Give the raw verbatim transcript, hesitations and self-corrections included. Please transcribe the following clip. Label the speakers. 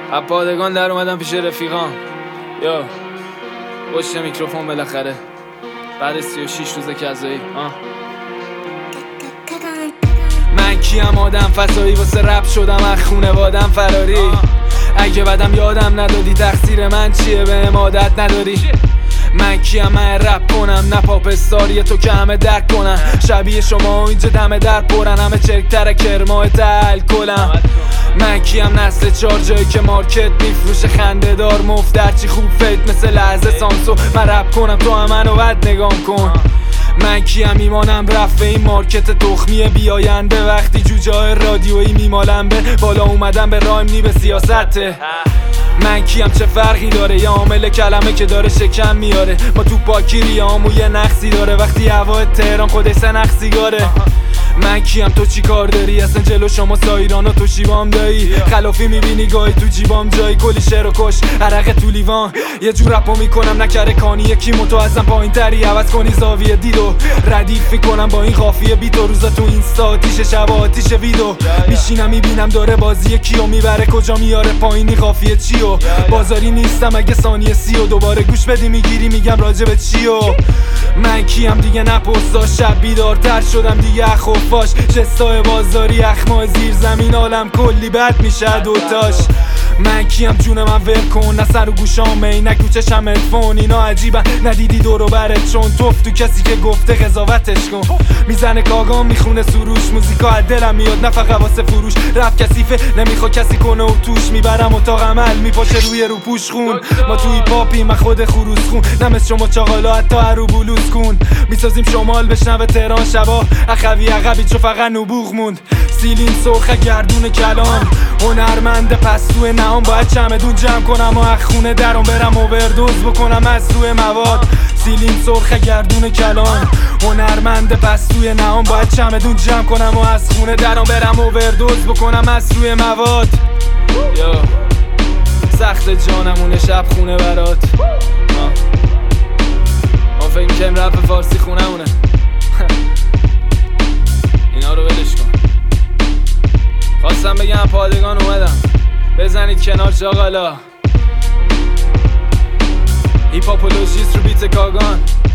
Speaker 1: از پادگان در اومدم پیش رفیقام. یا پشت میکروفون بالاخره بعد سی و شیش روز کذایی. من کیم آدم فضایی واسه رپ شدم از خونوادم فراری. اگه بدم یادم ندادی تقصیر من چیه به عادت نداری. من کیم من رپ کنم نه پاپ استاری تو که همه درک کنن. شبیه شما اینجا دم در پرن همه چرکتر کرماه تل کلم. من کیم نسل چار جایی که مارکت میفروشه خنده دار مفت درچی خوب فیت مثل لحظه سانسو. من رپ کنم تو هم منو بد نگام کن. من کیم ایمانم رفت این مارکت تخمی بیاینده. وقتی جوجه های رادیویی میمالم به بالا اومدم به رایم نی به سیاسته. من کیم چه فرقی داره یه عامل کلمه که داره شکم میاره. ما تو پاکی ریامو یه نقصی داره وقتی هوا تهران خودش سه نقصیگاره. من کیم تو چی کار داری اصلا جلو شما سایران و تو شیبام دایی. خلافی میبینی گاهی تو جیبام جایی کلی شعر و کش عرق تو لیوان. یه جور رپو میکنم نکره کانی یکی متو ازم پایین تری عوض کنی زاویه دیدو ردیف میکنم با این قافیه بیت و روزا تو اینستا آتیش شب آتیش ویدو. میشینم میبینم داره بازی کیو میبره کجا میاره پایینی قافیه چیو. بازاری نیستم اگه ثانیه سی و دوباره گوش بدی میگیری میگم راجب چیو. من کیم دیگه نپرسا شب بیدارتر شدم دیگه خفاش. جستای بازاری اخمای زیر زمین عالم کلی بد میشه دوتاش. من کیم جون من ول کن نه سر و گوشام عینک تو چشم هدفون اینا عجیبن ندیدی دورو برت چون توف تو کسی که گفته قضاوتش کن. میزنه کاغام میخونه سروش موزیکا از دلم میاد نه فقط واسه فروش. رپ کثیفه نمیخوا کسی کنه و توش میبرم اتاق عمل میپاشه روی رو پوش خون. ما توی پاپی من خود خروس خون نمس شما چاقالا حتی هرو بلوز کن. میسازیم شمال بشنوه تهران شبا اخوی عقبی چو فقط نبوغ موند. سیلین سرخ گردون کلان هنرمند پستو نهام باید چمدون جمع کنم و اخ خونه درم برم اووردوز بکنم از روی مواد. سیلین سرخ گردون کلان هنرمند پستوی نهام باید چمدون جمع کنم و از خونه درم برم اووردوز بکنم از روی مواد. یا سخت جانمونه شب خونه برات. ما فکر می‌کنیم رپ فارسی خونمونه. اینا رو ولش کن. خواستم بگم پادگان اومدم بزنید کنار چاقالا. هیپاپولوژیست رو بیت کاگان.